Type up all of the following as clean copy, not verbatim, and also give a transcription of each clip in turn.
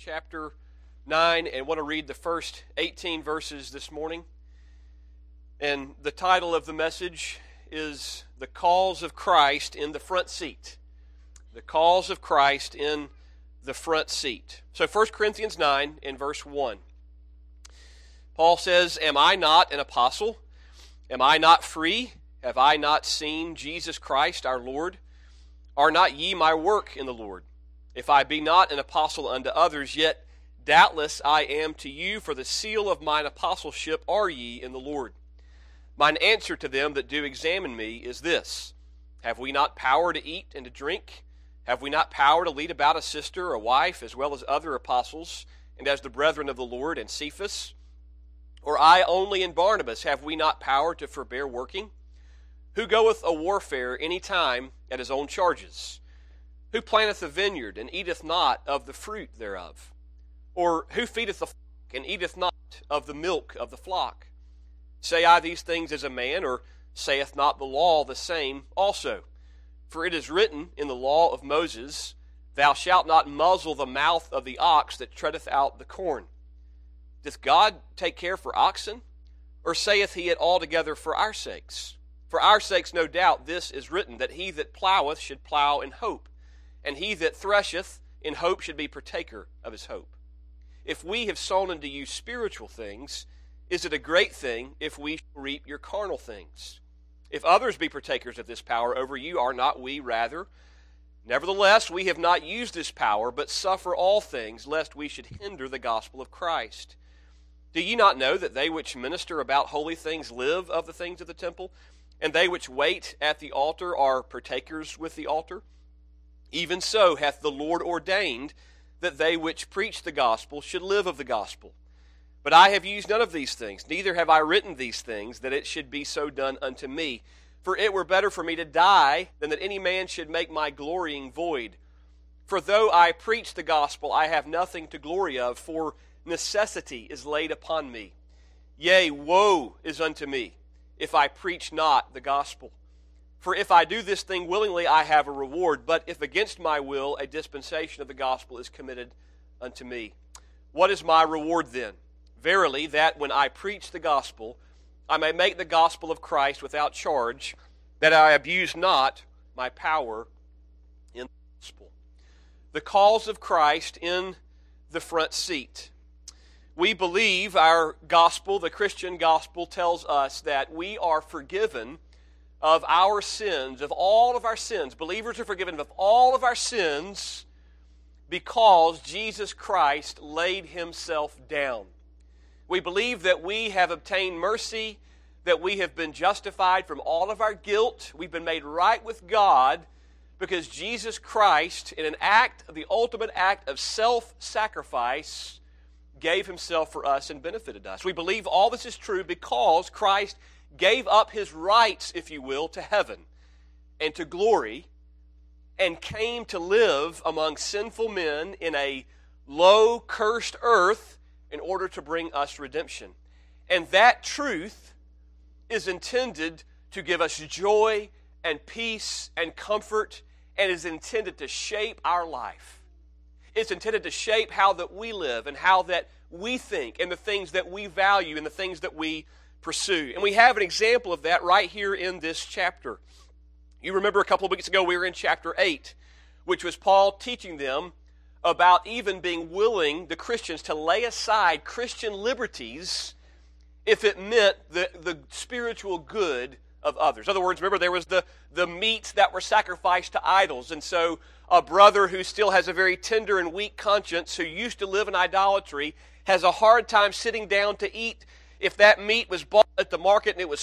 chapter 9, and want to read the first 18 verses this morning. And the title of the message is The Calls of Christ in the Front Seat. The Calls of Christ in the Front Seat. So 1 Corinthians 9 in verse 1. Paul says, "Am I not an apostle? Am I not free? Have I not seen Jesus Christ our Lord? Are not ye my work in the Lord? If I be not an apostle unto others, yet doubtless I am to you, for the seal of mine apostleship are ye in the Lord. Mine answer to them that do examine me is this: Have we not power to eat and to drink? Have we not power to lead about a sister, a wife, as well as other apostles, and as the brethren of the Lord, and Cephas? Or I only and Barnabas, have we not power to forbear working? Who goeth a warfare any time at his own charges? Who planteth a vineyard, and eateth not of the fruit thereof? Or who feedeth the flock, and eateth not of the milk of the flock? Say I these things as a man, or saith not the law the same also? For it is written in the law of Moses, Thou shalt not muzzle the mouth of the ox that treadeth out the corn. Doth God take care for oxen? Or saith he it altogether for our sakes? For our sakes, no doubt, this is written, that he that ploweth should plow in hope, and he that thresheth in hope should be partaker of his hope. If we have sown unto you spiritual things, is it a great thing if we reap your carnal things? If others be partakers of this power over you, are not we rather? Nevertheless, we have not used this power, but suffer all things, lest we should hinder the gospel of Christ. Do ye not know that they which minister about holy things live of the things of the temple, and they which wait at the altar are partakers with the altar? Even so hath the Lord ordained that they which preach the gospel should live of the gospel. But I have used none of these things, neither have I written these things, that it should be so done unto me. For it were better for me to die than that any man should make my glorying void. For though I preach the gospel, I have nothing to glory of, for necessity is laid upon me. Yea, woe is unto me, if I preach not the gospel. For if I do this thing willingly, I have a reward. But if against my will, a dispensation of the gospel is committed unto me. What is my reward then? Verily, that when I preach the gospel, I may make the gospel of Christ without charge, that I abuse not my power in the gospel." The calls of Christ in the front seat. We believe our gospel, the Christian gospel, tells us that we are forgiven of our sins, of all of our sins. Believers are forgiven of all of our sins because Jesus Christ laid himself down. We believe that we have obtained mercy, that we have been justified from all of our guilt. We've been made right with God because Jesus Christ, in an act, the ultimate act of self-sacrifice, gave himself for us and benefited us. We believe all this is true because Christ gave up his rights, if you will, to heaven and to glory, and came to live among sinful men in a low, cursed earth in order to bring us redemption. And that truth is intended to give us joy and peace and comfort, and is intended to shape our life. It's intended to shape how that we live and how that we think and the things that we value and the things that we pursue. And we have an example of that right here in this chapter. You remember a couple of weeks ago we were in chapter 8, which was Paul teaching them about even being willing, the Christians, to lay aside Christian liberties if it meant the spiritual good of others. In other words, remember there was the meats that were sacrificed to idols, and so a brother who still has a very tender and weak conscience, who used to live in idolatry, has a hard time sitting down to eat if that meat was bought at the market and it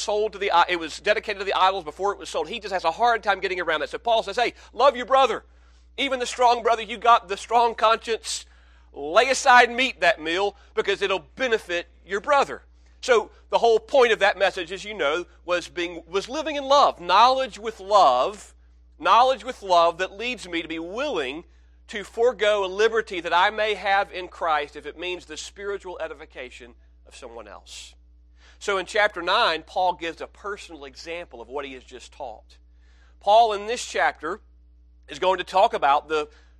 was dedicated to the idols before it was sold. He just has a hard time getting around that. So Paul says, hey, love your brother. Even the strong brother, you got the strong conscience, lay aside and eat that meal because it'll benefit your brother. So the whole point of that message, as you know, was living in love, knowledge with love that leads me to be willing to forego a liberty that I may have in Christ if it means the spiritual edification of someone else. So in chapter 9, Paul gives a personal example of what he has just taught. Paul in this chapter is going to talk about the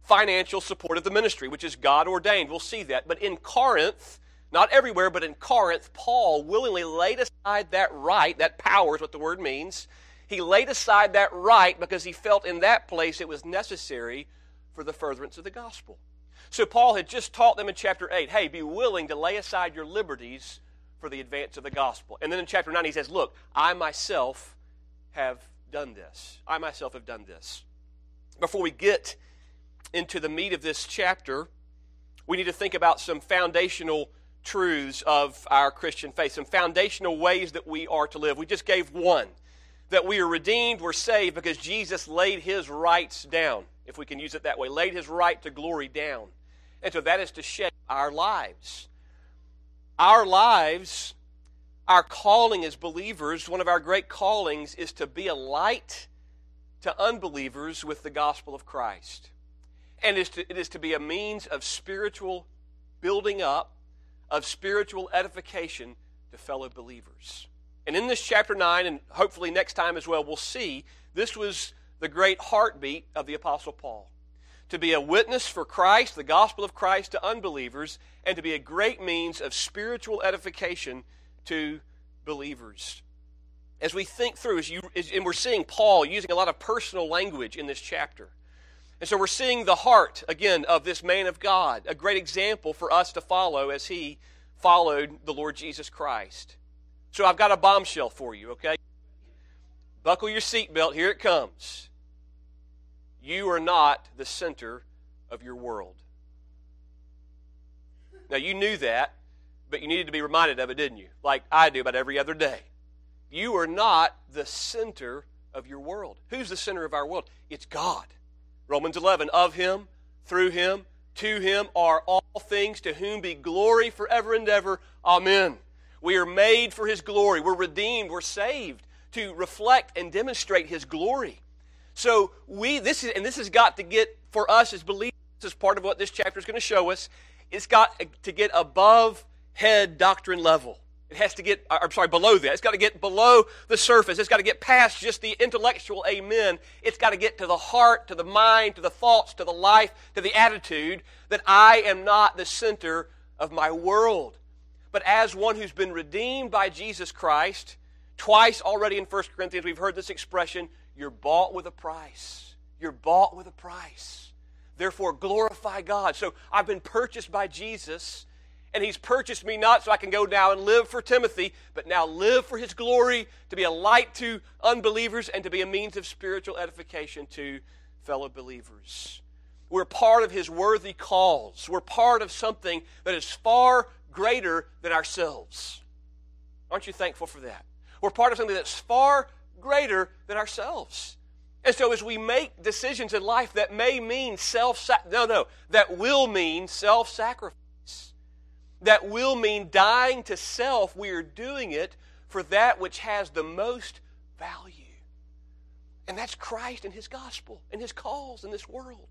financial support of the ministry, which is God ordained. We'll see that. But in Corinth, not everywhere, but in Corinth, Paul willingly laid aside that right. That power is what the word means. He laid aside that right because he felt in that place it was necessary for the furtherance of the gospel. So Paul had just taught them in chapter 8, hey, be willing to lay aside your liberties for the advance of the gospel. And then in chapter 9 he says, look, I myself have done this. I myself have done this. Before we get into the meat of this chapter, we need to think about some foundational truths of our Christian faith, some foundational ways that we are to live. We just gave one, that we are redeemed, we're saved because Jesus laid his rights down, if we can use it that way, laid his right to glory down. And so that is to shape our lives. Our lives, our calling as believers, one of our great callings is to be a light to unbelievers with the gospel of Christ. And it is to be a means of spiritual building up, of spiritual edification to fellow believers. And in this chapter 9, and hopefully next time as well, we'll see this was the great heartbeat of the Apostle Paul. To be a witness for Christ, the gospel of Christ to unbelievers, and to be a great means of spiritual edification to believers. As we think through, and we're seeing Paul using a lot of personal language in this chapter. And so we're seeing the heart, again, of this man of God, a great example for us to follow as he followed the Lord Jesus Christ. So I've got a bombshell for you, okay? Buckle your seatbelt, here it comes. You are not the center of your world. Now, you knew that, but you needed to be reminded of it, didn't you? Like I do about every other day. You are not the center of your world. Who's the center of our world? It's God. Romans 11, of him, through him, to him are all things, to whom be glory forever and ever. Amen. We are made for his glory. We're redeemed. We're saved to reflect and demonstrate his glory. So this has got to get, for us as believers, this is part of what this chapter is going to show us, it's got to get above head doctrine level. It has to get, below that. It's got to get below the surface. It's got to get past just the intellectual amen. It's got to get to the heart, to the mind, to the thoughts, to the life, to the attitude that I am not the center of my world. But as one who's been redeemed by Jesus Christ, twice already in 1 Corinthians we've heard this expression, you're bought with a price. You're bought with a price. Therefore glorify God. So I've been purchased by Jesus, and he's purchased me not so I can go now and live for Timothy, but now live for his glory, to be a light to unbelievers, and to be a means of spiritual edification to fellow believers. We're part of his worthy cause. We're part of something that is far greater than ourselves. Aren't you thankful for that? We're part of something that's far greater than ourselves. And so as we make decisions in life that may mean that will mean self-sacrifice. That will mean dying to self. We are doing it for that which has the most value. And that's Christ and his gospel and his cause in this world.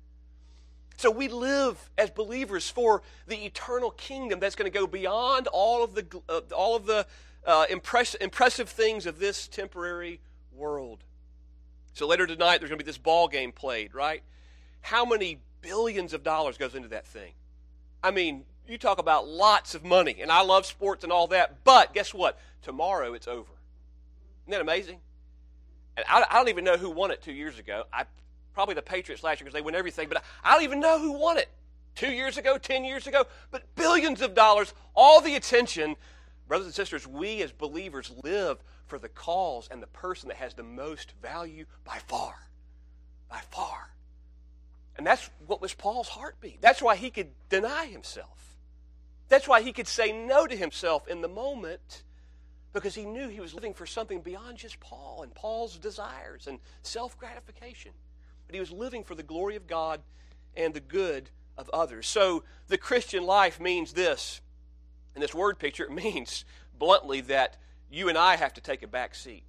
So we live as believers for the eternal kingdom that's going to go beyond all of the impressive things of this temporary world. So later tonight there's going to be this ball game played, right? How many billions of dollars goes into that thing? I mean, you talk about lots of money, and I love sports and all that, but guess what? Tomorrow it's over. Isn't that amazing? And I don't even know who won it 2 years ago. Probably the Patriots last year because they win everything, but I don't even know who won it 2 years ago, 10 years ago, but billions of dollars, all the attention. Brothers and sisters, we as believers live for the cause and the person that has the most value by far. By far. And that's what was Paul's heartbeat. That's why he could deny himself. That's why he could say no to himself in the moment, because he knew he was living for something beyond just Paul and Paul's desires and self-gratification. But he was living for the glory of God and the good of others. So the Christian life means this. In this word picture, it means bluntly that you and I have to take a back seat.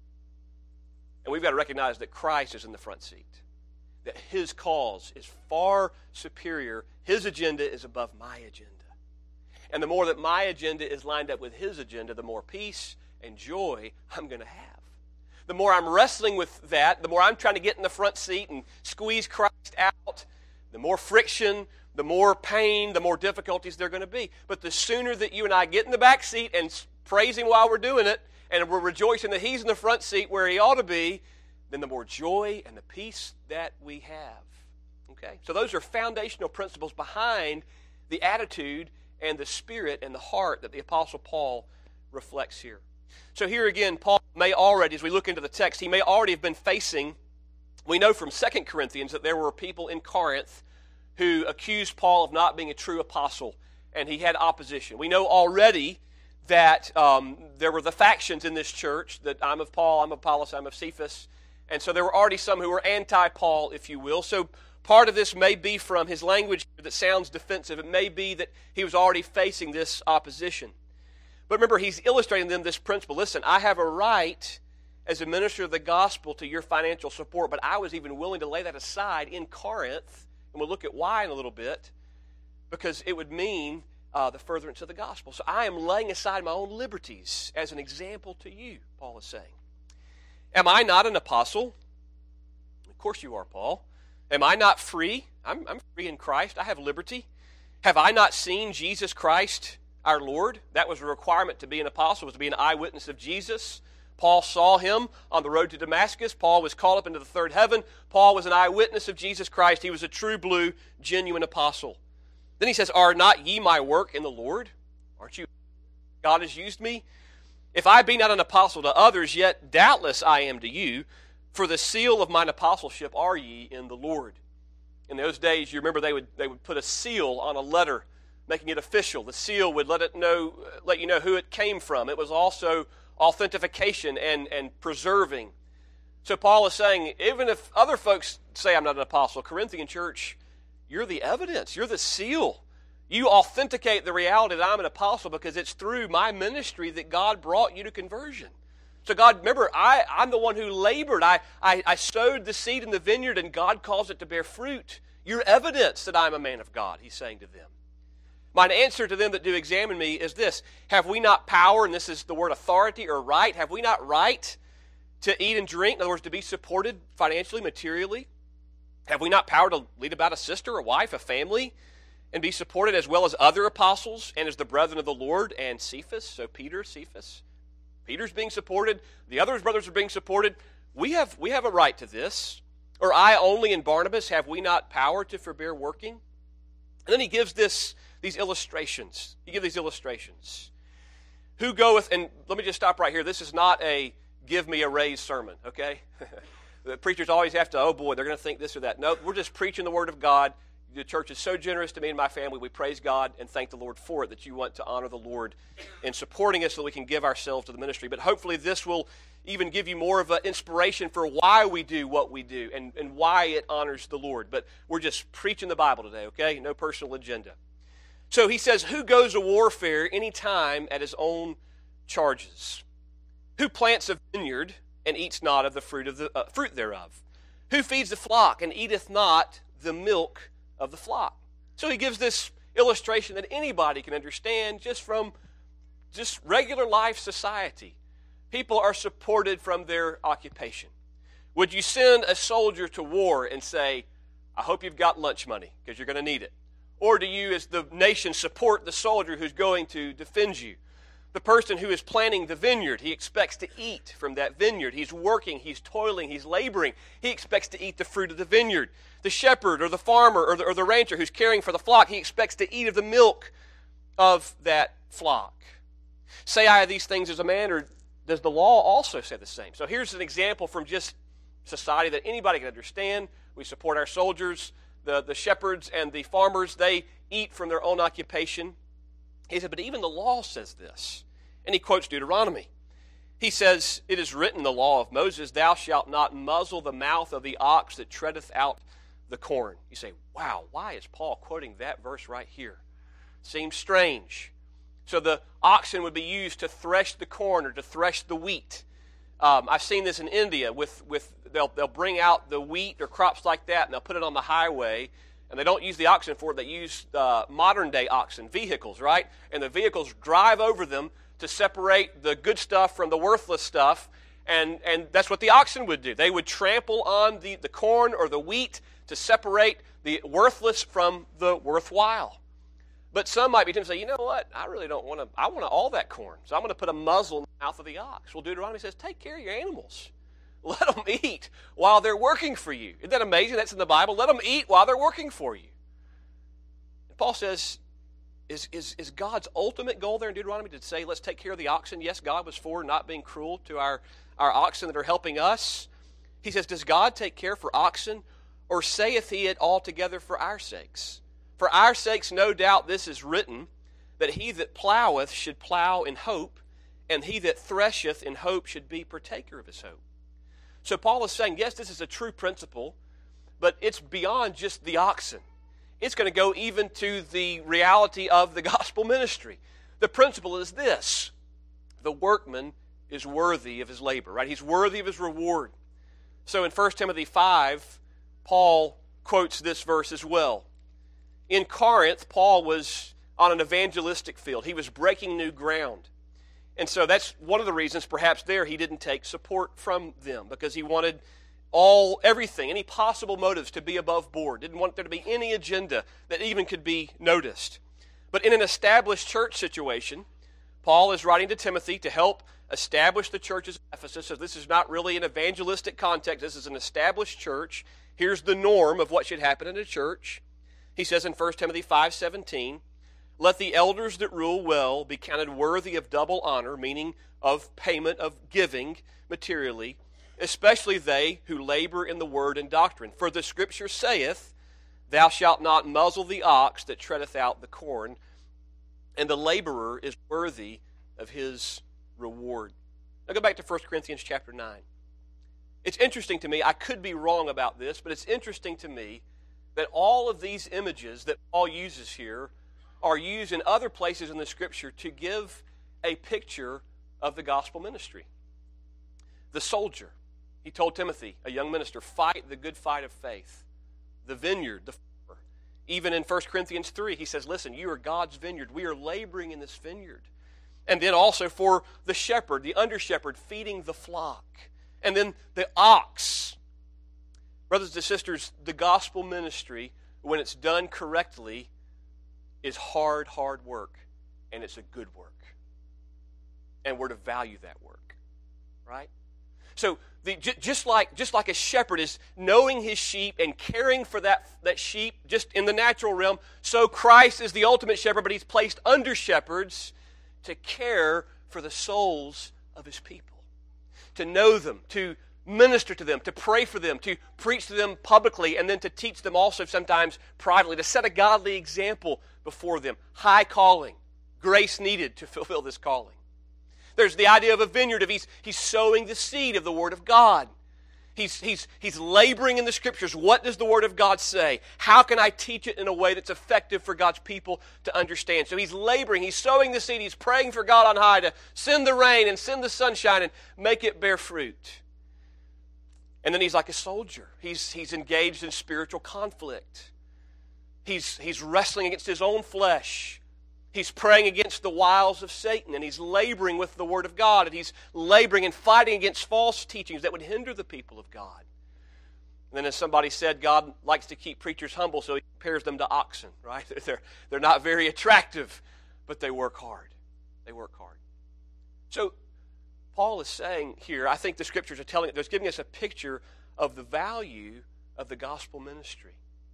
And we've got to recognize that Christ is in the front seat. That his cause is far superior. His agenda is above my agenda. And the more that my agenda is lined up with his agenda, the more peace and joy I'm going to have. The more I'm wrestling with that, the more I'm trying to get in the front seat and squeeze Christ out, The more friction, the more pain, the more difficulties there are going to be. But the sooner that you and I get in the back seat and praise Him while we're doing it, and we're rejoicing that He's in the front seat where He ought to be, then the more joy and the peace that we have. Okay? So those are foundational principles behind the attitude and the spirit and the heart that the Apostle Paul reflects here. So here again, Paul may already, as we look into the text, he may already have been facing, we know from 2 Corinthians that there were people in Corinth who accused Paul of not being a true apostle, and he had opposition. We know already that there were the factions in this church, that I'm of Paul, I'm of Apollos, I'm of Cephas, and so there were already some who were anti-Paul, if you will. So part of this may be from his language that sounds defensive. It may be that he was already facing this opposition. But remember, he's illustrating them this principle. Listen, I have a right as a minister of the gospel to your financial support, but I was even willing to lay that aside in Corinth, and we'll look at why in a little bit, because it would mean the furtherance of the gospel. So I am laying aside my own liberties as an example to you, Paul is saying. Am I not an apostle? Of course you are, Paul. Am I not free? I'm free in Christ. I have liberty. Have I not seen Jesus Christ, our Lord? That was a requirement to be an apostle, was to be an eyewitness of Jesus. Paul saw Him on the road to Damascus. Paul was called up into the third heaven. Paul was an eyewitness of Jesus Christ. He was a true blue, genuine apostle. Then he says, are not ye my work in the Lord? Aren't you? God has used me. If I be not an apostle to others, yet doubtless I am to you, for the seal of mine apostleship are ye in the Lord. In those days, you remember they would put a seal on a letter, making it official. The seal would let you know who it came from. It was also authentication and preserving. So Paul is saying, even if other folks say I'm not an apostle, Corinthian church, you're the evidence. You're the seal. You authenticate the reality that I'm an apostle because it's through my ministry that God brought you to conversion. So God, remember, I'm the one who labored. I sowed the seed in the vineyard and God caused it to bear fruit. You're evidence that I'm a man of God, he's saying to them. Mine answer to them that do examine me is this: have we not power, and this is the word authority or right, have we not right to eat and drink, in other words, to be supported financially, materially? Have we not power to lead about a sister, a wife, a family, and be supported as well as other apostles and as the brethren of the Lord and Cephas? So Peter, Cephas. Peter's being supported. The other brothers are being supported. We have a right to this. Or I only and Barnabas, have we not power to forbear working? And then he gives these illustrations. He gives these illustrations. Who goeth, and let me just stop right here. This is not a give me a raise sermon, okay? The preachers always have to, oh boy, they're going to think this or that. No, we're just preaching the Word of God. The church is so generous to me and my family. We praise God and thank the Lord for it, that you want to honor the Lord in supporting us so we can give ourselves to the ministry. But hopefully this will even give you more of an inspiration for why we do what we do and why it honors the Lord. But we're just preaching the Bible today, okay? No personal agenda. So he says, who goes to warfare any time at his own charges? Who plants a vineyard and eats not of the fruit thereof? Who feeds the flock and eateth not the milk of the flock? So he gives this illustration that anybody can understand just from just regular life society. People are supported from their occupation. Would you send a soldier to war and say, I hope you've got lunch money because you're going to need it? Or do you, as the nation, support the soldier who's going to defend you? The person who is planting the vineyard, he expects to eat from that vineyard. He's working, he's toiling, he's laboring. He expects to eat the fruit of the vineyard. The shepherd or the farmer or the rancher who's caring for the flock, he expects to eat of the milk of that flock. Say I these things as a man, or does the law also say the same? So here's an example from just society that anybody can understand. We support our soldiers, the shepherds and the farmers, they eat from their own occupation. He said, but even the law says this. And he quotes Deuteronomy. He says, it is written in the law of Moses, thou shalt not muzzle the mouth of the ox that treadeth out the corn. You say, wow, why is Paul quoting that verse right here? Seems strange. So the oxen would be used to thresh the corn or to thresh the wheat. I've seen this in India. They'll bring out the wheat or crops like that, and they'll put it on the highway. And they don't use the oxen for it. They use modern-day oxen, vehicles, right? And the vehicles drive over them to separate the good stuff from the worthless stuff. And that's what the oxen would do. They would trample on the corn or the wheat to separate the worthless from the worthwhile. But some might be tempted to say, you know what, I really don't want to, I want all that corn, so I'm going to put a muzzle in the mouth of the ox. Well, Deuteronomy says, take care of your animals. Let them eat while they're working for you. Isn't that amazing? That's in the Bible. Let them eat while they're working for you. And Paul says, is God's ultimate goal there in Deuteronomy to say, let's take care of the oxen? Yes, God was for not being cruel to our oxen that are helping us. He says, does God take care for oxen, or saith he it altogether for our sakes? For our sakes, no doubt this is written, that he that ploweth should plow in hope, and he that thresheth in hope should be partaker of his hope. So Paul is saying, yes, this is a true principle, but it's beyond just the oxen. It's going to go even to the reality of the gospel ministry. The principle is this: the workman is worthy of his labor, right? He's worthy of his reward. So in 1 Timothy 5, Paul quotes this verse as well. In Corinth, Paul was on an evangelistic field. He was breaking new ground. And so that's one of the reasons perhaps there he didn't take support from them, because he wanted everything, any possible motives to be above board. Didn't want there to be any agenda that even could be noticed. But in an established church situation, Paul is writing to Timothy to help establish the churches of Ephesus. So this is not really an evangelistic context. This is an established church. Here's the norm of what should happen in a church. He says in 1 Timothy 5:17, let the elders that rule well be counted worthy of double honor, meaning of payment, of giving materially, especially they who labor in the word and doctrine. For the Scripture saith, thou shalt not muzzle the ox that treadeth out the corn, and the laborer is worthy of his reward. Now go back to 1 Corinthians chapter 9. It's interesting to me, I could be wrong about this, but it's interesting to me that all of these images that Paul uses here are used in other places in the Scripture to give a picture of the gospel ministry. The soldier, he told Timothy, a young minister, fight the good fight of faith. The vineyard, the farmer. Even in 1 Corinthians 3, he says, listen, you are God's vineyard. We are laboring in this vineyard. And then also for the shepherd, the under-shepherd, feeding the flock. And then the ox. Brothers and sisters, the gospel ministry, when it's done correctly, is hard work, and it's a good work. And we're to value that work, right? So just like a shepherd is knowing his sheep and caring for that sheep just in the natural realm, so Christ is the ultimate shepherd, but he's placed under shepherds to care for the souls of his people, to know them, to minister to them, to pray for them, to preach to them publicly, and then to teach them also sometimes privately, to set a godly example before them. High calling, grace needed to fulfill this calling. There's the idea of a vineyard, of he's sowing the seed of the Word of God. He's laboring in the Scriptures. What does the Word of God say? How can I teach it in a way that's effective for God's people to understand? So he's laboring, he's sowing the seed, he's praying for God on high to send the rain and send the sunshine and make it bear fruit. And then he's like a soldier. He's engaged in spiritual conflict. He's wrestling against his own flesh. He's praying against the wiles of Satan, and he's laboring with the Word of God, and he's laboring and fighting against false teachings that would hinder the people of God. And then as somebody said, God likes to keep preachers humble, so he compares them to oxen, right? They're not very attractive, but they work hard. They work hard. So Paul is saying here, I think the Scriptures are giving us a picture of the value of the gospel ministry,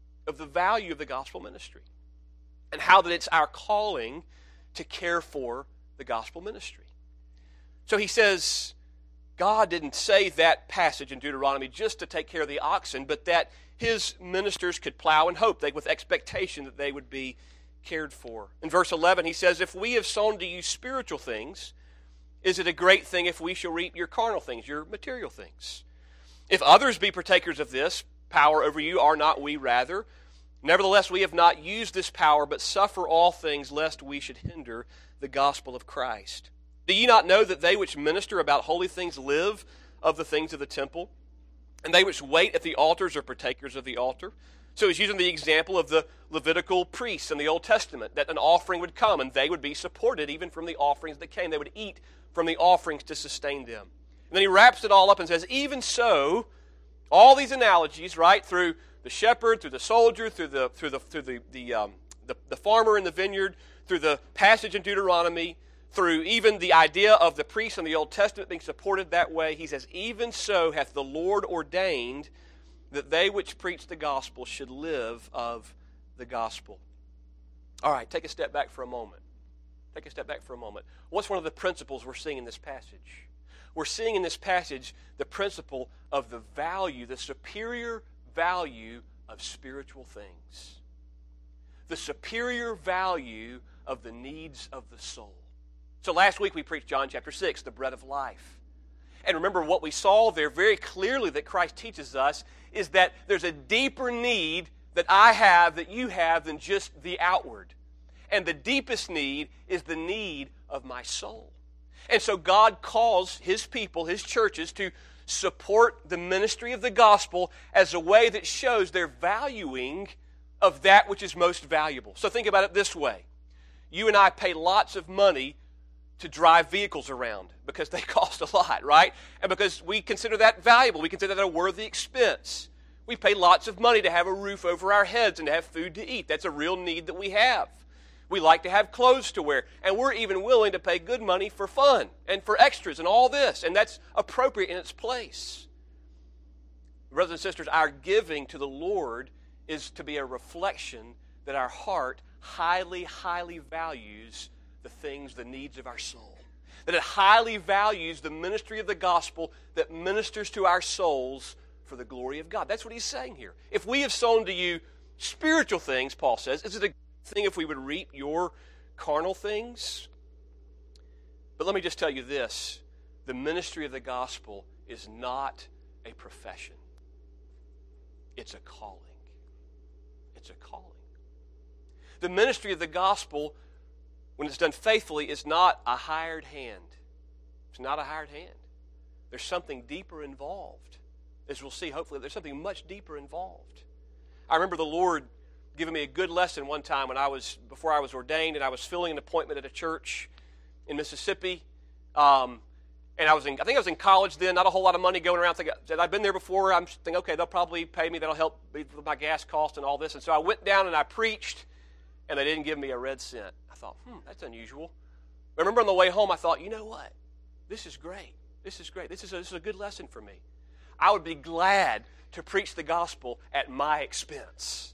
and how that it's our calling to care for the gospel ministry. So he says, God didn't say that passage in Deuteronomy just to take care of the oxen, but that his ministers could plow in hope, with expectation that they would be cared for. In verse 11, he says, if we have sown to you spiritual things, is it a great thing if we shall reap your carnal things, your material things? If others be partakers of this power over you, are not we rather? Nevertheless, we have not used this power, but suffer all things, lest we should hinder the gospel of Christ. Do ye not know that they which minister about holy things live of the things of the temple? And they which wait at the altars are partakers of the altar? So he's using the example of the Levitical priests in the Old Testament, that an offering would come, and they would be supported even from the offerings that came. They would eat from the offerings to sustain them. And then he wraps it all up and says, even so, all these analogies, right, through the shepherd, through the soldier, through the farmer in the vineyard, through the passage in Deuteronomy, through even the idea of the priest in the Old Testament being supported that way. He says, even so hath the Lord ordained that they which preach the gospel should live of the gospel. All right, take a step back for a moment. Take a step back for a moment. What's one of the principles we're seeing in this passage? We're seeing in this passage the principle of the value, the superior value of spiritual things. The superior value of the needs of the soul. So last week we preached John chapter 6, the bread of life. And remember what we saw there very clearly that Christ teaches us is that there's a deeper need that I have, that you have, than just the outward. And the deepest need is the need of my soul. And so God calls His people, His churches, to support the ministry of the gospel as a way that shows their valuing of that which is most valuable. So think about it this way. You and I pay lots of money to drive vehicles around because they cost a lot, right? And because we consider that valuable. We consider that a worthy expense. We pay lots of money to have a roof over our heads and to have food to eat. That's a real need that we have. We like to have clothes to wear, and we're even willing to pay good money for fun and for extras and all this, and that's appropriate in its place. Brothers and sisters, our giving to the Lord is to be a reflection that our heart highly, highly values the things, the needs of our soul. That it highly values the ministry of the gospel that ministers to our souls for the glory of God. That's what he's saying here. If we have sown to you spiritual things, Paul says, is it a thing if we would reap your carnal things? But let me just tell you this. The ministry of the gospel is not a profession. It's a calling. It's a calling. The ministry of the gospel, when it's done faithfully, is not a hired hand. It's not a hired hand. There's something deeper involved. As we'll see, hopefully, there's something much deeper involved. I remember the Lord giving me a good lesson one time before I was ordained, and I was filling an appointment at a church in Mississippi. And I think I was in college then, not a whole lot of money going around. I've been there before. I'm thinking, okay, they'll probably pay me. That'll help with my gas cost and all this. And so I went down and I preached, and they didn't give me a red cent. I thought, that's unusual. I remember on the way home, I thought, you know what? This is great. This is great. This is a good lesson for me. I would be glad to preach the gospel at my expense.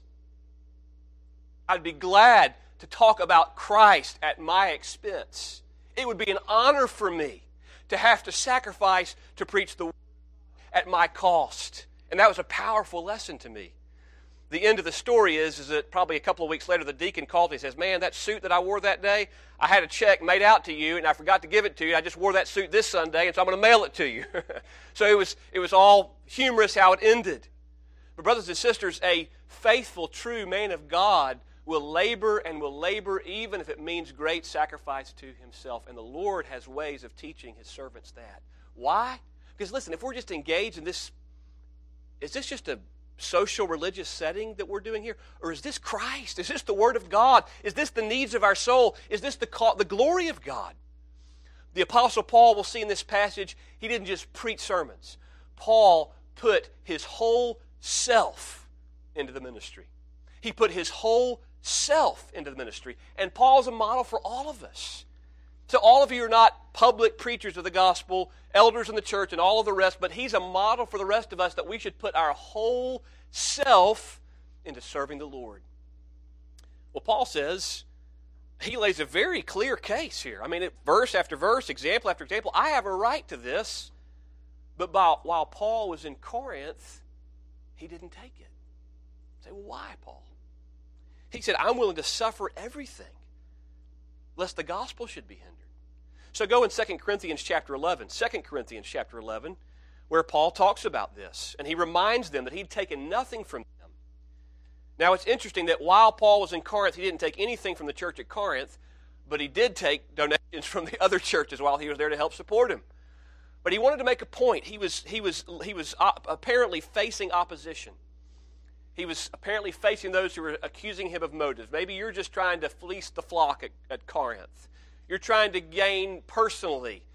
I'd be glad to talk about Christ at my expense. It would be an honor for me to have to sacrifice to preach the word at my cost. And that was a powerful lesson to me. The end of the story is that probably a couple of weeks later, the deacon called me and says, man, that suit that I wore that day, I had a check made out to you, and I forgot to give it to you. I just wore that suit this Sunday, and so I'm going to mail it to you. So it was all humorous how it ended. But brothers and sisters, a faithful, true man of God will labor even if it means great sacrifice to himself. And the Lord has ways of teaching his servants that. Why? Because listen, if we're just engaged in this, is this just a social religious setting that we're doing here? Or is this Christ? Is this the Word of God? Is this the needs of our soul? Is this the glory of God? The Apostle Paul, we'll see in this passage, he didn't just preach sermons. Paul put his whole self into the ministry. He put his whole self into the ministry. And Paul's a model for all of us. So all of you are not public preachers of the gospel, elders in the church, and all of the rest, but he's a model for the rest of us that we should put our whole self into serving the Lord. Well, Paul says, he lays a very clear case here. I mean, verse after verse, example after example, I have a right to this. But while Paul was in Corinth, he didn't take it. You say, well, why, Paul? He said, I'm willing to suffer everything, lest the gospel should be hindered. So go in 2 Corinthians chapter 11, 2 Corinthians chapter 11, where Paul talks about this. And he reminds them that he'd taken nothing from them. Now it's interesting that while Paul was in Corinth, he didn't take anything from the church at Corinth, but he did take donations from the other churches while he was there to help support him. But he wanted to make a point. He was apparently facing opposition. He was apparently facing those who were accusing him of motives. Maybe you're just trying to fleece the flock at Corinth. You're trying to gain personally,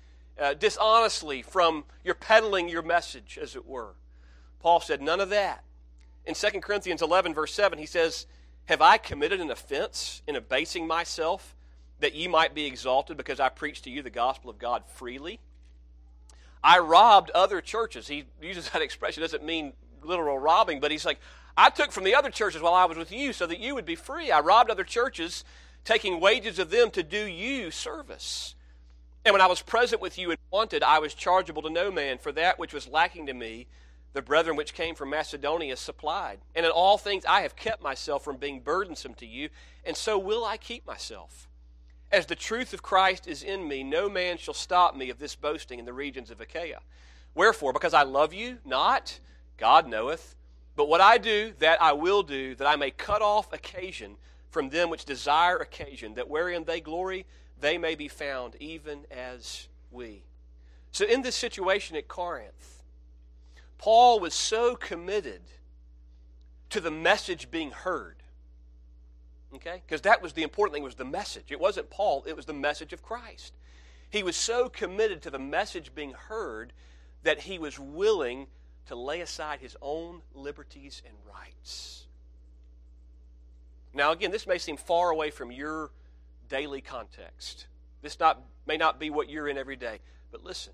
dishonestly you're peddling your message, as it were. Paul said, none of that. In 2 Corinthians 11, verse 7, he says, "Have I committed an offense in abasing myself, that ye might be exalted, because I preached to you the gospel of God freely? I robbed other churches." He uses that expression. It doesn't mean literal robbing, but he's like, I took from the other churches while I was with you so that you would be free. I robbed other churches, taking wages of them to do you service. And when I was present with you and wanted, I was chargeable to no man. For that which was lacking to me, the brethren which came from Macedonia supplied. And in all things I have kept myself from being burdensome to you, and so will I keep myself. As the truth of Christ is in me, no man shall stop me of this boasting in the regions of Achaia. Wherefore, because I love you? Not, God knoweth. But what I do, that I will do, that I may cut off occasion from them which desire occasion, that wherein they glory, they may be found, even as we. So in this situation at Corinth, Paul was so committed to the message being heard. Okay? Because that was the important thing, was the message. It wasn't Paul, it was the message of Christ. He was so committed to the message being heard that he was willing to lay aside his own liberties and rights. Now again, this may seem far away from your daily context. This may not be what you're in every day. But listen,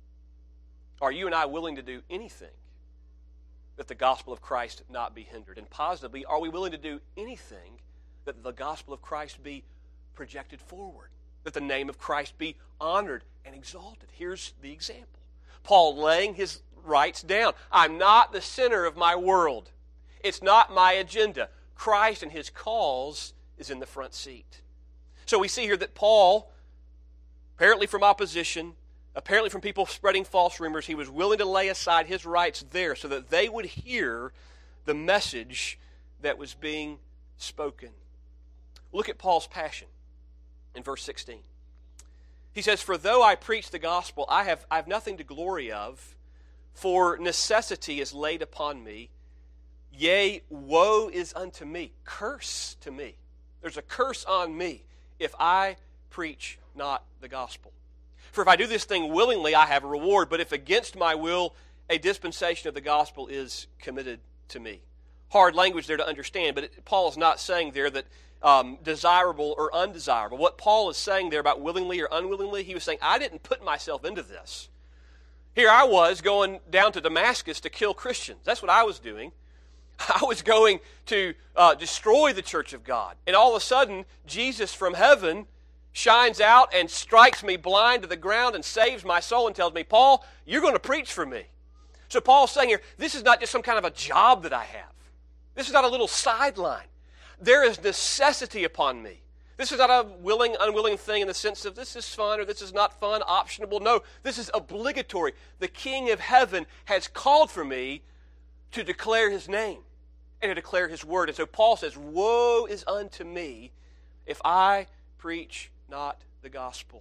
are you and I willing to do anything that the gospel of Christ not be hindered? And positively, are we willing to do anything that the gospel of Christ be projected forward? That the name of Christ be honored and exalted? Here's the example. Paul laying his rights down. I'm not the center of my world. It's not my agenda. Christ and his cause is in the front seat. So we see here that Paul, apparently from opposition, apparently from people spreading false rumors, he was willing to lay aside his rights there so that they would hear the message that was being spoken. Look at Paul's passion in verse 16. He says, "For though I preach the gospel, I have nothing to glory of, for necessity is laid upon me. Yea, woe is unto me, curse to me. There's a curse on me if I preach not the gospel. For if I do this thing willingly, I have a reward, but if against my will, a dispensation of the gospel is committed to me." Hard language there to understand, but Paul is not saying there that desirable or undesirable. What Paul is saying there about willingly or unwillingly, he was saying, I didn't put myself into this. Here I was going down to Damascus to kill Christians. That's what I was doing. I was going to destroy the church of God. And all of a sudden, Jesus from heaven shines out and strikes me blind to the ground and saves my soul and tells me, Paul, you're going to preach for me. So Paul's saying here, this is not just some kind of a job that I have. This is not a little sideline. There is necessity upon me. This is not a willing, unwilling thing in the sense of this is fun or this is not fun, optional. No, this is obligatory. The King of heaven has called for me to declare his name and to declare his word. And so Paul says, woe is unto me if I preach not the gospel.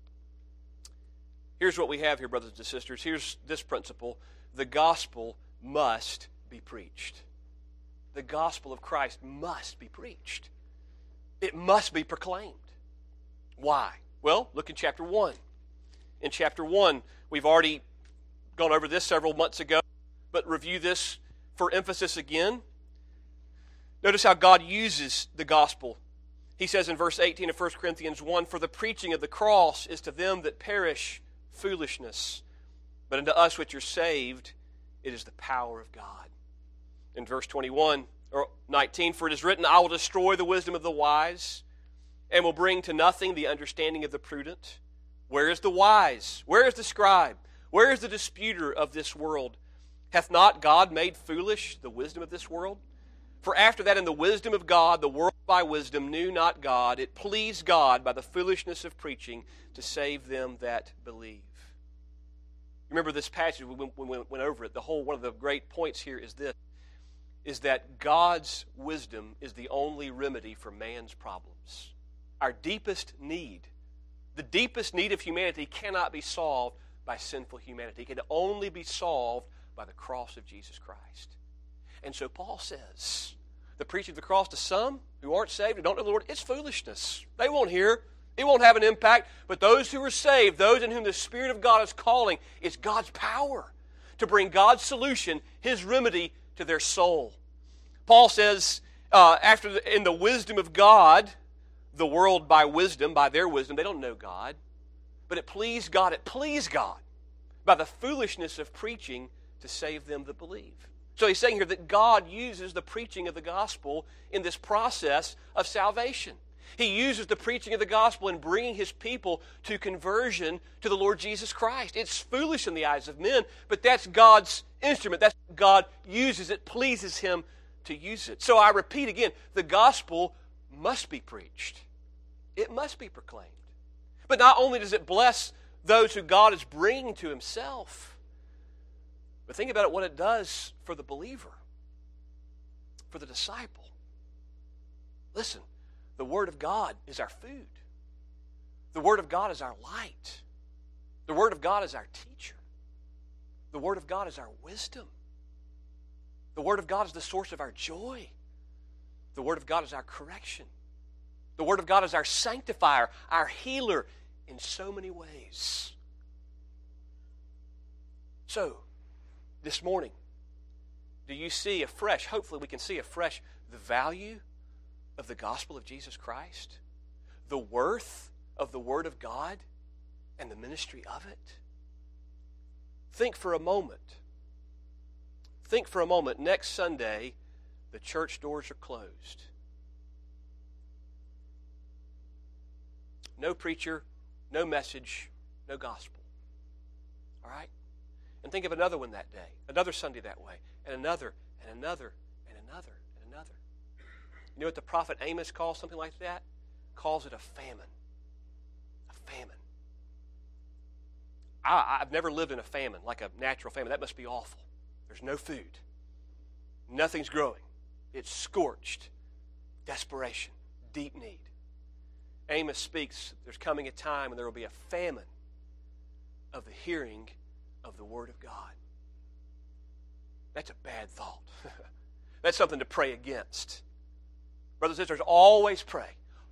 Here's what we have here, brothers and sisters. Here's this principle. The gospel must be preached. The gospel of Christ must be preached. It must be proclaimed. Why? Well, look in chapter 1. In chapter 1, we've already gone over this several months ago, but review this for emphasis again. Notice how God uses the gospel. He says in verse 18 of 1 Corinthians 1, "For the preaching of the cross is to them that perish foolishness, but unto us which are saved, it is the power of God." In verse 21 or 19, "For it is written, I will destroy the wisdom of the wise, and will bring to nothing the understanding of the prudent. Where is the wise? Where is the scribe? Where is the disputer of this world? Hath not God made foolish the wisdom of this world? For after that in the wisdom of God, the world by wisdom knew not God. It pleased God by the foolishness of preaching to save them that believe." Remember this passage, when we went over it, one of the great points here is this, is that God's wisdom is the only remedy for man's problems. Our deepest need, the deepest need of humanity cannot be solved by sinful humanity. It can only be solved by the cross of Jesus Christ. And so Paul says, the preaching of the cross to some who aren't saved and don't know the Lord, it's foolishness. They won't hear. It won't have an impact. But those who are saved, those in whom the Spirit of God is calling, it's God's power to bring God's solution, His remedy to their soul. Paul says, in the wisdom of God, the world by their wisdom, they don't know God. But it pleased God by the foolishness of preaching to save them that believe. So he's saying here that God uses the preaching of the gospel in this process of salvation. He uses the preaching of the gospel in bringing his people to conversion to the Lord Jesus Christ. It's foolish in the eyes of men, but that's God's instrument. That's what God uses. It pleases him to use it. So I repeat again, the gospel must be preached. It must be proclaimed. But not only does it bless those who God is bringing to himself, but think about it, what it does for the believer, for the disciple. Listen, the Word of God is our food. The Word of God is our light. The Word of God is our teacher. The Word of God is our wisdom. The Word of God is the source of our joy. The Word of God is our correction. The Word of God is our sanctifier, our healer in so many ways. So, this morning, do you see afresh, hopefully we can see afresh, the value of the gospel of Jesus Christ? The worth of the Word of God and the ministry of it? Think for a moment. Next Sunday, the church doors are closed. No preacher, no message, no gospel. All right? And think of another one that day, another Sunday that way, and another, and another, and another, and another. You know what the prophet Amos calls something like that? Calls it a famine. A famine. I've never lived in a famine, like a natural famine. That must be awful. There's no food. Nothing's growing. It's scorched. Desperation. Deep need. Amos speaks, there's coming a time when there will be a famine of the hearing of the Word of God. That's a bad thought. That's something to pray against. Brothers and sisters, always pray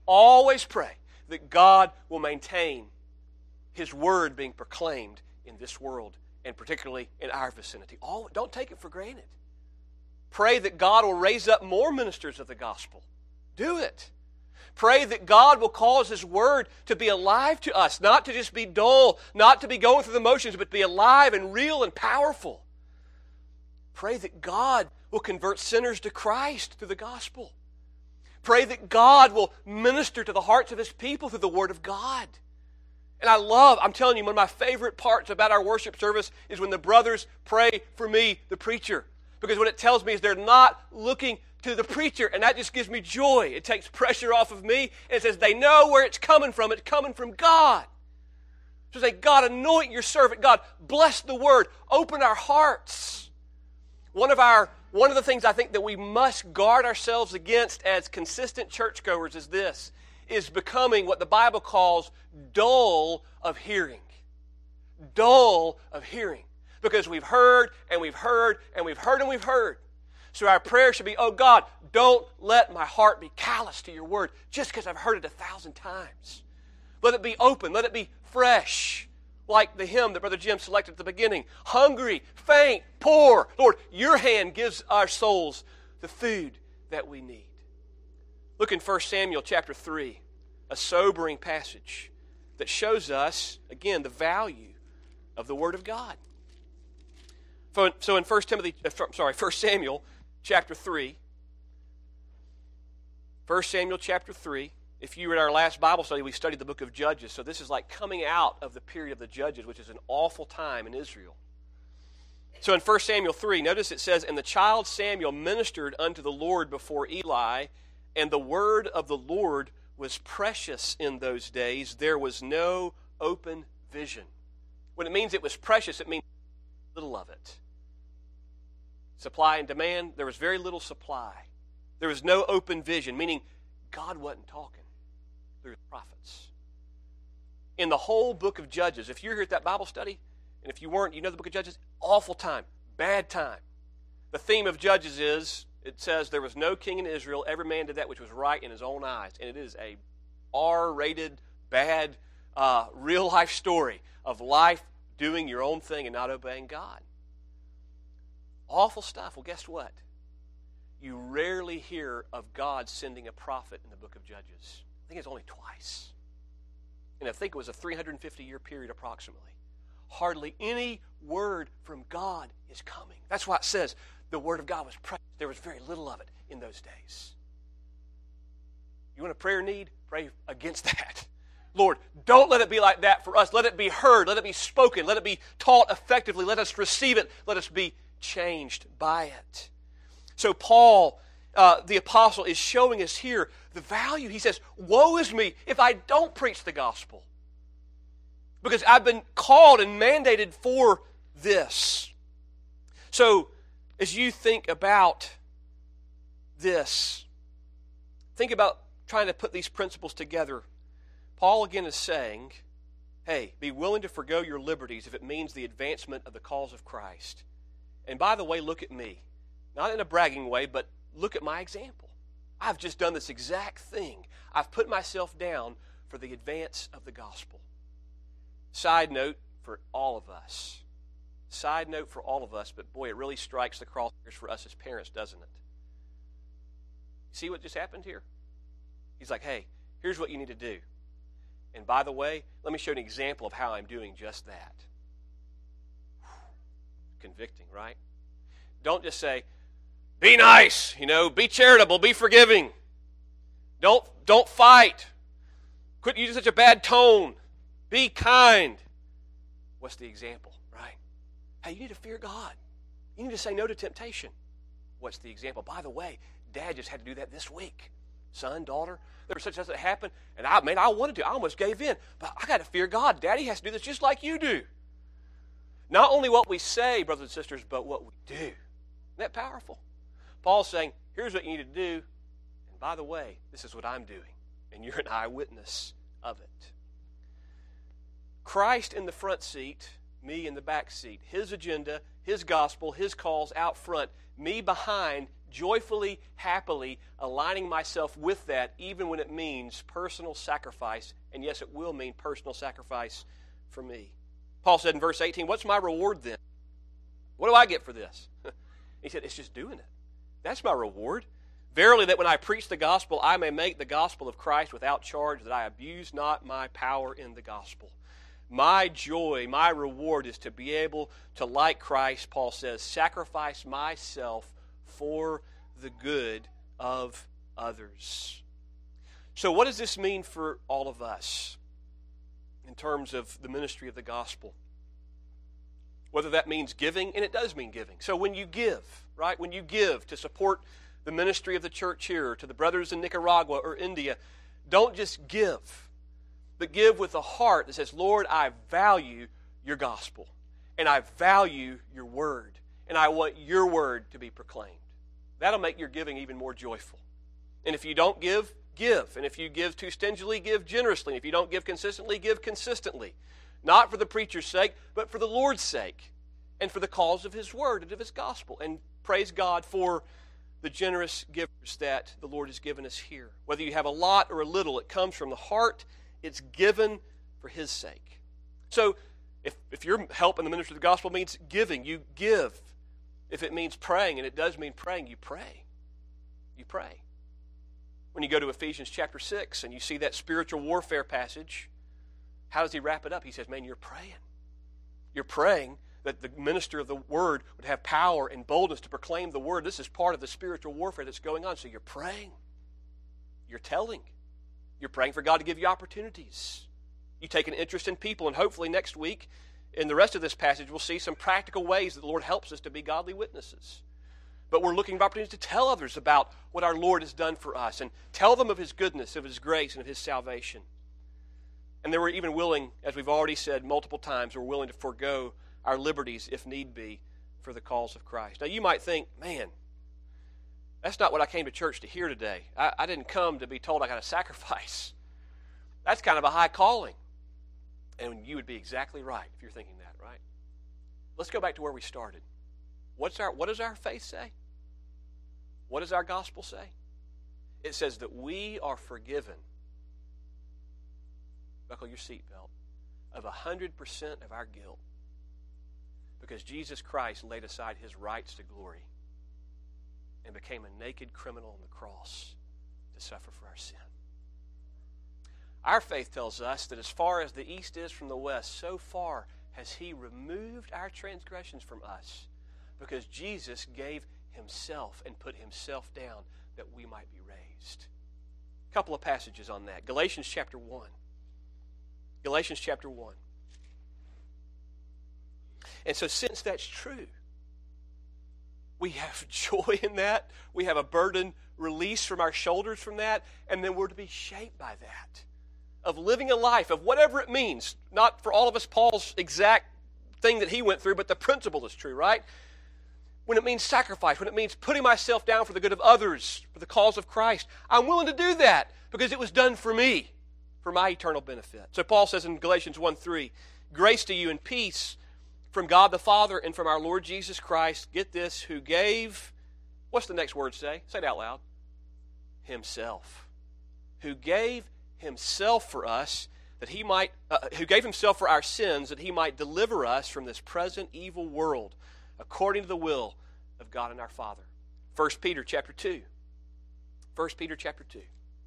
that God will maintain His Word being proclaimed in this world, and particularly in our vicinity. Don't take it for granted. Pray that God will raise up more ministers of the gospel. Do it. Pray that God will cause His Word to be alive to us, not to just be dull, not to be going through the motions, but to be alive and real and powerful. Pray that God will convert sinners to Christ through the gospel. Pray that God will minister to the hearts of His people through the Word of God. And I'm telling you, one of my favorite parts about our worship service is when the brothers pray for me, the preacher. Because what it tells me is they're not looking to the preacher, and that just gives me joy. It takes pressure off of me, and it says they know where it's coming from. It's coming from God. So say, God, anoint your servant. God, bless the Word. Open our hearts. One of the things I think that we must guard ourselves against as consistent churchgoers is becoming what the Bible calls dull of hearing. Dull of hearing. Because we've heard, and we've heard, and we've heard, and we've heard. So our prayer should be, oh God, don't let my heart be callous to your Word just because I've heard it 1,000 times. Let it be open. Let it be fresh. Like the hymn that Brother Jim selected at the beginning. Hungry, faint, poor. Lord, your hand gives our souls the food that we need. Look in 1 Samuel chapter 3, a sobering passage that shows us, again, the value of the Word of God. So in 1 Samuel chapter 3, 1 Samuel chapter 3, if you were at our last Bible study, we studied the book of Judges. So this is like coming out of the period of the Judges, which is an awful time in Israel. So in 1 Samuel 3, notice it says, "And the child Samuel ministered unto the Lord before Eli, and the word of the Lord was precious in those days. There was no open vision." When it means it was precious, it means little of it. Supply and demand, there was very little supply. There was no open vision, meaning God wasn't talking through the prophets. In the whole book of Judges, if you're here at that Bible study, and if you weren't, you know the book of Judges, awful time, bad time. The theme of Judges is, it says, there was no king in Israel, every man did that which was right in his own eyes. And it is a R-rated, bad, real-life story of life doing your own thing and not obeying God. Awful stuff. Well, guess what? you rarely hear of God sending a prophet in the book of Judges. I think it's only twice. And I think it was a 350-year period approximately. Hardly any word from God is coming. That's why it says the word of God was precious. There was very little of it in those days. You want a prayer need? Pray against that. Lord, don't let it be like that for us. Let it be heard. Let it be spoken. Let it be taught effectively. Let us receive it. Let us be changed by it. So Paul, the apostle, is showing us here the value. He says, woe is me if I don't preach the gospel, because I've been called and mandated for this. So as you think about this, think about trying to put these principles together. Paul again is saying, hey, be willing to forgo your liberties if it means the advancement of the cause of Christ. And by the way, look at me. Not in a bragging way, but look at my example. I've just done this exact thing. I've put myself down for the advance of the gospel. Side note for all of us. Side note for all of us, but boy, it really strikes the crosshairs for us as parents, doesn't it? See what just happened here? He's like, hey, here's what you need to do. And by the way, let me show you an example of how I'm doing just that. Convicting, right? Don't just say, be nice, be charitable, be forgiving. Don't fight. Quit using such a bad tone. Be kind. What's the example, right? Hey, you need to fear God. You need to say no to temptation. What's the example? By the way, Dad just had to do that this week. Son, daughter, there was such and such that happened, and I wanted to. I almost gave in, but I got to fear God. Daddy has to do this just like you do. Not only what we say, brothers and sisters, but what we do. Isn't that powerful? Paul's saying, here's what you need to do, and by the way, this is what I'm doing, and you're an eyewitness of it. Christ in the front seat, me in the back seat. His agenda, His gospel, His calls out front, me behind, joyfully, happily aligning myself with that, even when it means personal sacrifice. And yes, it will mean personal sacrifice for me. Paul said in verse 18, what's my reward then? What do I get for this? He said, it's just doing it. That's my reward. Verily, that when I preach the gospel, I may make the gospel of Christ without charge, that I abuse not my power in the gospel. My joy, my reward is to be able to, like Christ, Paul says, sacrifice myself for the good of others. So what does this mean for all of us in terms of the ministry of the gospel? Whether that means giving, and it does mean giving. So when you give, right, when you give to support the ministry of the church here, or to the brothers in Nicaragua or India, don't just give, but give with a heart that says, Lord, I value your gospel, and I value your word, and I want your word to be proclaimed. That'll make your giving even more joyful. And if you don't give, give. And if you give too stingily, give generously. If you don't give consistently, give consistently. Not for the preacher's sake, but for the Lord's sake, and for the cause of His word and of His gospel. And praise God for the generous givers that the Lord has given us here. Whether you have a lot or a little, it comes from the heart. It's given for His sake. So if your help in the ministry of the gospel means giving, you give. If it means praying, and it does mean praying, you pray. You pray. When you go to Ephesians chapter 6 and you see that spiritual warfare passage, how does he wrap it up? He says, man, you're praying. You're praying that the minister of the word would have power and boldness to proclaim the word. This is part of the spiritual warfare that's going on. So you're praying. You're telling. You're praying for God to give you opportunities. You take an interest in people, and hopefully next week, in the rest of this passage, we'll see some practical ways that the Lord helps us to be godly witnesses. But we're looking for opportunities to tell others about what our Lord has done for us and tell them of His goodness, of His grace, and of His salvation. And then we're even willing, as we've already said multiple times, we're willing to forego our liberties, if need be, for the cause of Christ. Now you might think, man, that's not what I came to church to hear today. I didn't come to be told I got to sacrifice. That's kind of a high calling. And you would be exactly right if you're thinking that, right? Let's go back to where we started. What does our faith say? What does our gospel say? It says that we are forgiven, buckle your seatbelt, of 100% of our guilt because Jesus Christ laid aside His rights to glory. and became a naked criminal on the cross to suffer for our sin. Our faith tells us that as far as the east is from the west, so far has He removed our transgressions from us, because Jesus gave Himself and put Himself down that we might be raised. A couple of passages on that. Galatians chapter 1. Galatians chapter 1. And so since that's true, we have joy in that. We have a burden released from our shoulders from that. And then we're to be shaped by that. Of living a life, of whatever it means. Not for all of us Paul's exact thing that he went through, but the principle is true, right? When it means sacrifice, when it means putting myself down for the good of others, for the cause of Christ, I'm willing to do that because it was done for me, for my eternal benefit. So Paul says in Galatians 1:3, grace to you and peace from God the Father and from our Lord Jesus Christ, get this, who gave, what's the next word say? Say it out loud. Himself. Who gave Himself for us, that He might, who gave Himself for our sins, that He might deliver us from this present evil world, according to the will of God and our Father. 1 Peter chapter 2. 1 Peter chapter 2.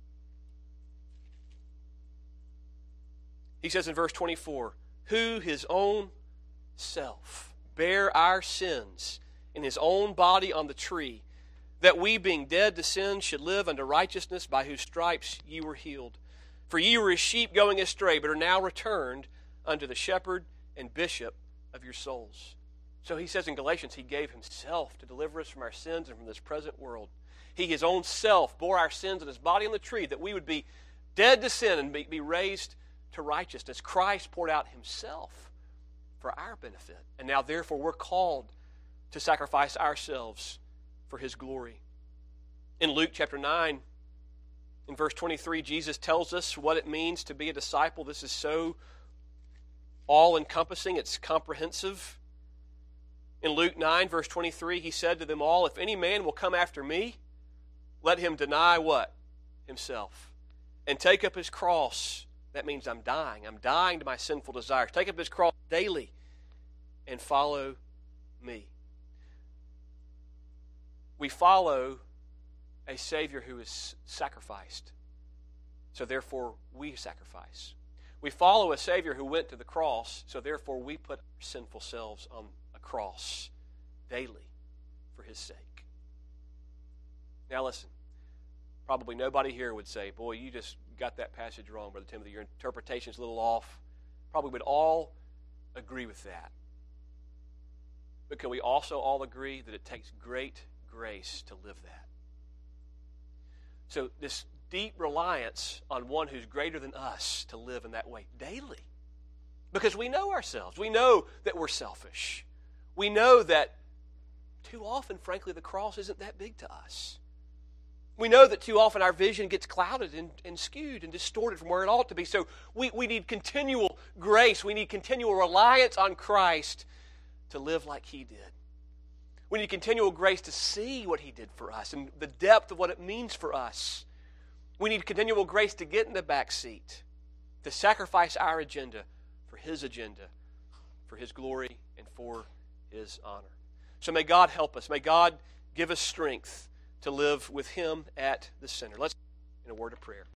He says in verse 24, who His own self bare our sins in His own body on the tree, that we, being dead to sin, should live unto righteousness, by whose stripes ye were healed. For ye were as sheep going astray, but are now returned unto the shepherd and bishop of your souls. So he says in Galatians, He gave Himself to deliver us from our sins and from this present world. He, His own self, bore our sins in His body on the tree, that we would be dead to sin and be raised to righteousness. Christ poured out Himself for our benefit. And now, therefore, we're called to sacrifice ourselves for His glory. In Luke chapter 9, in verse 23, Jesus tells us what it means to be a disciple. This is so all-encompassing. It's comprehensive. In Luke 9, verse 23, He said to them all, if any man will come after me, let him deny what? Himself. And take up his cross. That means I'm dying. I'm dying to my sinful desires. Take up his cross daily and follow me. We follow a Savior who is sacrificed. So therefore, we sacrifice. We follow a Savior who went to the cross. So therefore, we put our sinful selves on a cross daily for His sake. Now listen. Probably nobody here would say, boy, you just got that passage wrong, Brother Timothy. Your interpretation's a little off. Probably would all agree with that. But can we also all agree that it takes great grace to live that? So this deep reliance on one who's greater than us to live in that way daily. Because we know ourselves. We know that we're selfish. We know that too often, frankly, the cross isn't that big to us. We know that too often our vision gets clouded and skewed and distorted from where it ought to be. So we need continual grace. We need continual reliance on Christ to live like He did. We need continual grace to see what He did for us and the depth of what it means for us. We need continual grace to get in the back seat, to sacrifice our agenda for His agenda, for His glory and for His honor. So may God help us. May God give us strength to live with Him at the center. Let's in a word of prayer.